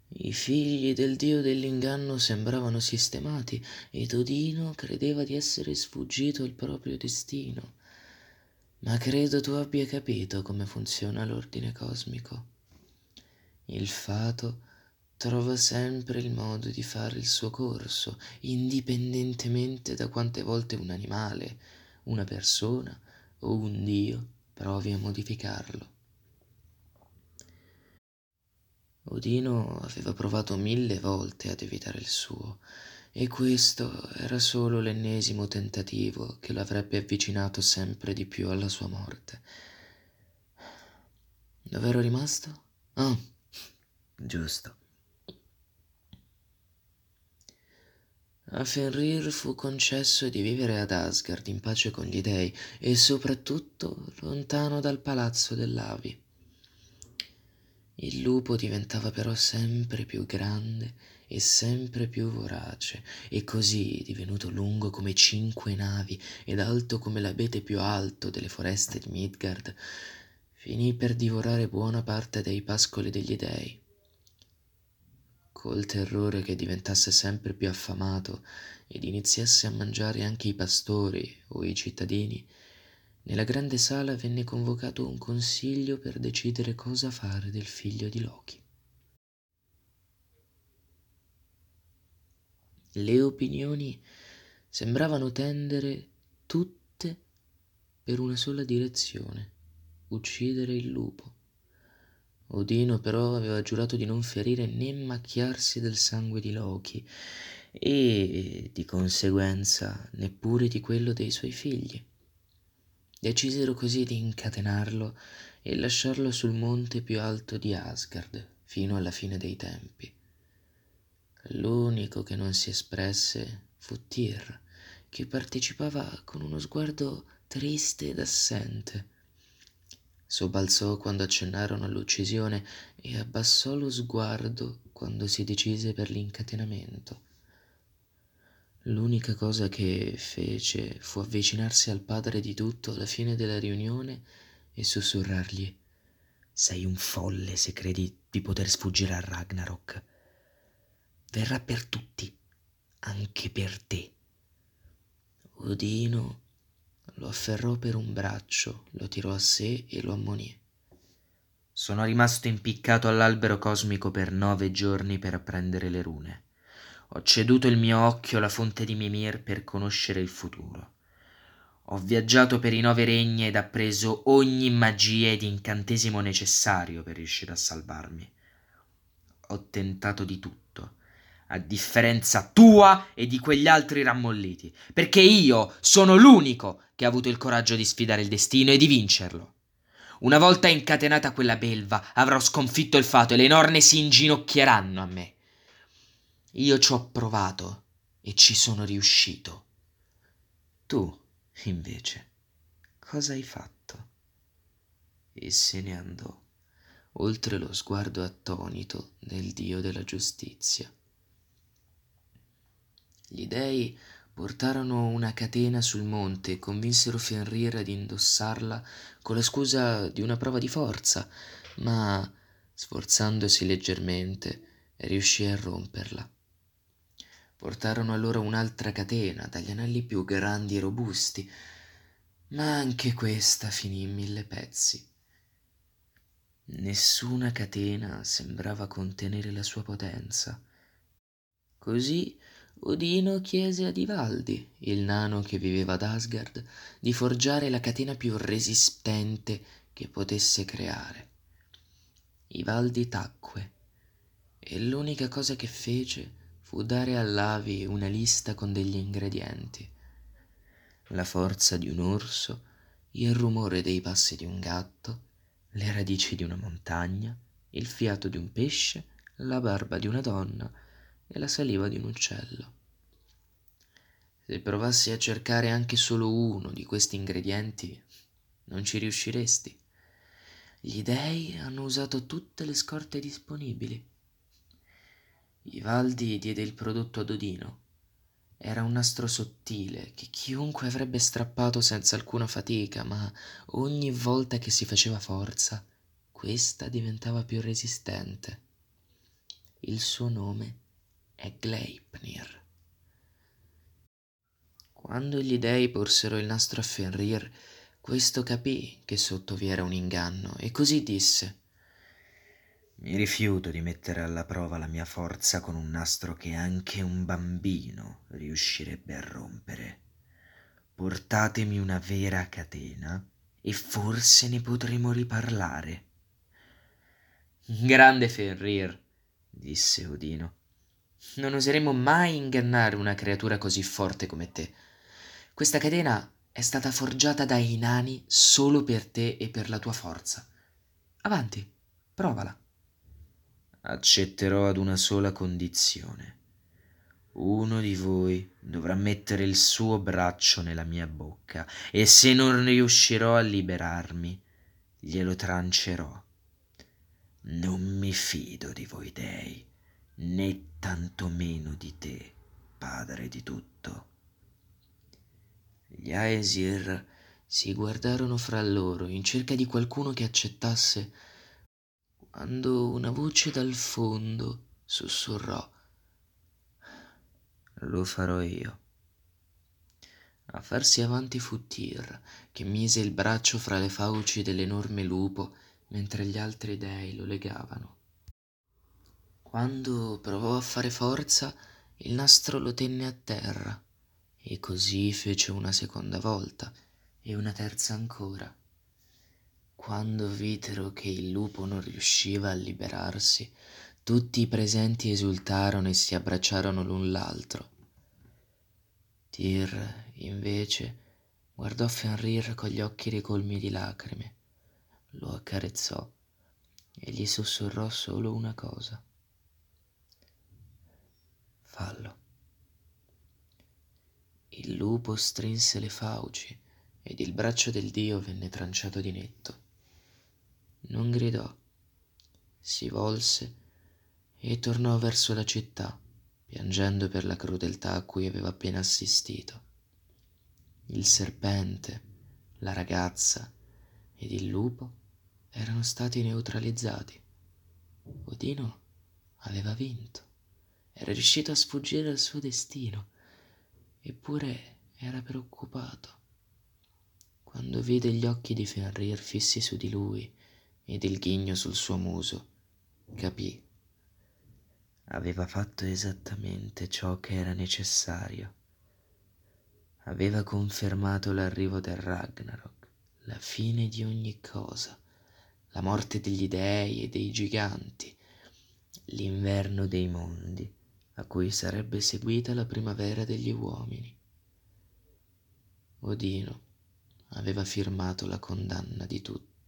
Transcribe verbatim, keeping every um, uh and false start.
I figli del dio dell'inganno sembravano sistemati ed Odino credeva di essere sfuggito al proprio destino. Ma credo tu abbia capito come funziona l'ordine cosmico. Il fato trova sempre il modo di fare il suo corso, indipendentemente da quante volte un animale, una persona o un dio provi a modificarlo. Odino aveva provato mille volte ad evitare il suo, e questo era solo l'ennesimo tentativo che lo avrebbe avvicinato sempre di più alla sua morte. Dove ero rimasto? Ah, giusto. A Fenrir fu concesso di vivere ad Asgard in pace con gli dei e soprattutto lontano dal palazzo dell'Avi. Il lupo diventava però sempre più grande e sempre più vorace, e così, divenuto lungo come cinque navi ed alto come l'abete più alto delle foreste di Midgard, finì per divorare buona parte dei pascoli degli dei. Col terrore che diventasse sempre più affamato ed iniziasse a mangiare anche i pastori o i cittadini, nella grande sala venne convocato un consiglio per decidere cosa fare del figlio di Loki. Le opinioni sembravano tendere tutte per una sola direzione: uccidere il lupo. Odino però aveva giurato di non ferire né macchiarsi del sangue di Loki e, di conseguenza, neppure di quello dei suoi figli. Decisero così di incatenarlo e lasciarlo sul monte più alto di Asgard fino alla fine dei tempi. L'unico che non si espresse fu Tyr, che partecipava con uno sguardo triste ed assente. Sobbalzò quando accennarono all'uccisione e abbassò lo sguardo quando si decise per l'incatenamento. L'unica cosa che fece fu avvicinarsi al padre di tutto alla fine della riunione e sussurrargli: «Sei un folle se credi di poter sfuggire a Ragnarok. Verrà per tutti, anche per te». Odino lo afferrò per un braccio, lo tirò a sé e lo ammonì. «Sono rimasto impiccato all'albero cosmico per nove giorni per apprendere le rune. Ho ceduto il mio occhio alla fonte di Mimir per conoscere il futuro. Ho viaggiato per i nove regni ed appreso ogni magia ed incantesimo necessario per riuscire a salvarmi. Ho tentato di tutto, a differenza tua e di quegli altri rammolliti, perché io sono l'unico che ha avuto il coraggio di sfidare il destino e di vincerlo. Una volta incatenata quella belva, avrò sconfitto il fato e le norne si inginocchieranno a me. Io ci ho provato e ci sono riuscito. Tu, invece, cosa hai fatto?» E se ne andò, oltre lo sguardo attonito del dio della giustizia. Gli dei portarono una catena sul monte e convinsero Fenrir ad indossarla con la scusa di una prova di forza, ma, sforzandosi leggermente, riuscì a romperla. Portarono allora un'altra catena dagli anelli più grandi e robusti, ma anche questa finì in mille pezzi. Nessuna catena sembrava contenere la sua potenza. Così Odino chiese ad Ivaldi, il nano che viveva ad Asgard, di forgiare la catena più resistente che potesse creare. Ivaldi tacque, e l'unica cosa che fece fu dare all'Avi una lista con degli ingredienti: la forza di un orso, il rumore dei passi di un gatto, le radici di una montagna, il fiato di un pesce, la barba di una donna e la saliva di un uccello. Se provassi a cercare anche solo uno di questi ingredienti, non ci riusciresti. Gli dei hanno usato tutte le scorte disponibili. Ivaldi diede il prodotto ad Odino. Era un nastro sottile che chiunque avrebbe strappato senza alcuna fatica, ma ogni volta che si faceva forza, questa diventava più resistente. Il suo nome è Gleipnir. Quando gli dei porsero il nastro a Fenrir, questo capì che sotto vi era un inganno e così disse: Mi rifiuto di mettere alla prova la mia forza con un nastro che anche un bambino riuscirebbe a rompere. Portatemi una vera catena e forse ne potremo riparlare. Grande Fenrir, disse Odino, non oseremo mai ingannare una creatura così forte come te. Questa catena è stata forgiata dai nani solo per te e per la tua forza. Avanti, provala. Accetterò ad una sola condizione. Uno di voi dovrà mettere il suo braccio nella mia bocca e se non riuscirò a liberarmi, glielo trancerò. Non mi fido di voi dei, né tantomeno di te, padre di tutto. Gli Aesir si guardarono fra loro in cerca di qualcuno che accettasse, quando una voce dal fondo sussurrò: Lo farò io. A farsi avanti fu Tyr, che mise il braccio fra le fauci dell'enorme lupo mentre gli altri dei lo legavano. Quando provò a fare forza, il nastro lo tenne a terra, e così fece una seconda volta e una terza ancora. Quando videro che il lupo non riusciva a liberarsi, tutti i presenti esultarono e si abbracciarono l'un l'altro. Tyr, invece, guardò Fenrir con gli occhi ricolmi di lacrime, lo accarezzò e gli sussurrò solo una cosa: fallo. Il lupo strinse le fauci ed il braccio del dio venne tranciato di netto. Non gridò, si volse e tornò verso la città, piangendo per la crudeltà a cui aveva appena assistito. Il serpente, la ragazza ed il lupo erano stati neutralizzati. Odino aveva vinto, era riuscito a sfuggire al suo destino, eppure era preoccupato. Quando vide gli occhi di Fenrir fissi su di lui ed il ghigno sul suo muso, capì. Aveva fatto esattamente ciò che era necessario. Aveva confermato l'arrivo del Ragnarok, la fine di ogni cosa, la morte degli dei e dei giganti, l'inverno dei mondi, a cui sarebbe seguita la primavera degli uomini. Odino aveva firmato la condanna di tutti.